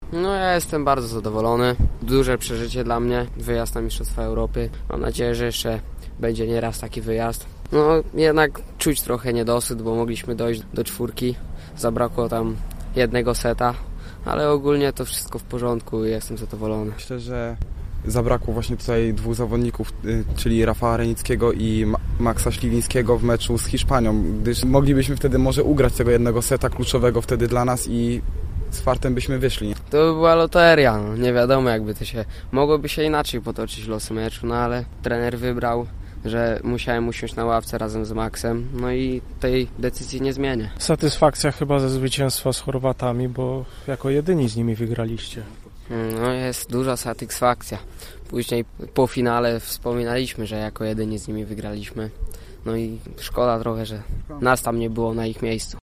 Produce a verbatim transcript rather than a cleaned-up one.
No ja jestem bardzo zadowolony. Duże przeżycie dla mnie. Wyjazd na Mistrzostwa Europy. Mam nadzieję, że jeszcze będzie nieraz taki wyjazd. No jednak czuć trochę niedosyt, bo mogliśmy dojść do czwórki. Zabrakło tam jednego seta, ale ogólnie to wszystko w porządku i jestem zadowolony. Myślę, że zabrakło właśnie tutaj dwóch zawodników, czyli Rafała Renickiego i Maxa Śliwińskiego w meczu z Hiszpanią, gdyż moglibyśmy wtedy może ugrać tego jednego seta kluczowego wtedy dla nas i z fartem byśmy wyszli. To by była loteria, no. Nie wiadomo jakby to się, mogłoby się inaczej potoczyć losy meczu, no ale trener wybrał, że musiałem usiąść na ławce razem z Maxem, no i tej decyzji nie zmienię. Satysfakcja chyba ze zwycięstwa z Chorwatami, bo jako jedyni z nimi wygraliście. No jest duża satysfakcja. Później po finale wspominaliśmy, że jako jedyni z nimi wygraliśmy. No i szkoda trochę, że nas tam nie było na ich miejscu.